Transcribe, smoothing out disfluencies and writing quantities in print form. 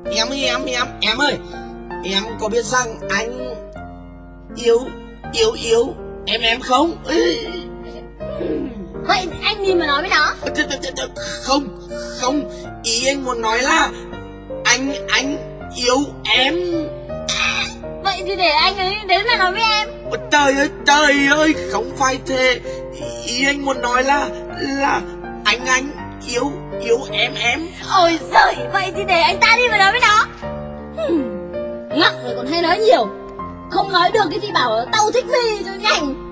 Em ơi, em có biết rằng anh yêu em không? Vậy anh gì mà nói với nó? Không, ý anh muốn nói là anh yêu em. Vậy thì để anh ấy đến mà nói với em. Trời ơi, không phải thế. Ý anh muốn nói là anh yêu em. Ôi giời, vậy thì để anh ta đi mà nói với nó. Ngắc rồi còn hay nói nhiều. Không nói được cái thì bảo tao thích mì rồi nhanh.